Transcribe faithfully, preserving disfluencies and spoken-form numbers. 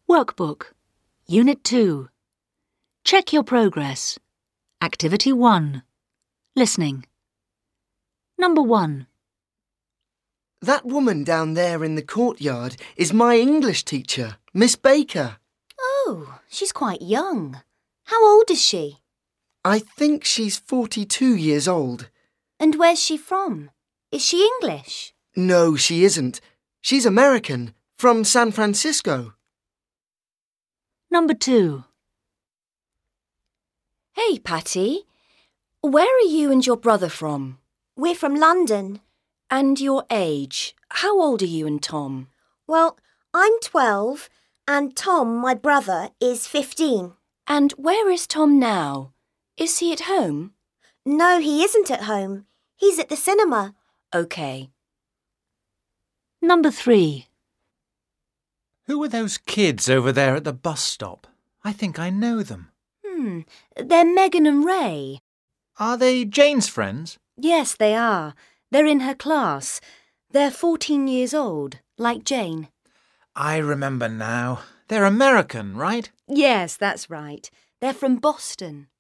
Workbook, Unit two. Check your progress. Activity one. Listening. Number one. That woman down there in the courtyard is my English teacher, Miss Baker. Oh, she's quite young. How old is she? I think she's forty-two years old. And where's she from? Is she English? No, she isn't. She's American, from San Francisco. Number two. Hey, Patty. Where are you and your brother from? We're from London. And your age? How old are you and Tom? Well, I'm twelve and Tom, my brother, is fifteen. And where is Tom now? Is he at home? No, he isn't at home. He's at the cinema. OK. Number three. Who are those kids over there at the bus stop? I think I know them. Hmm, they're Megan and Ray. Are they Jane's friends? Yes, they are. They're in her class. They're fourteen years old, like Jane. I remember now. They're American, right? Yes, that's right. They're from Boston.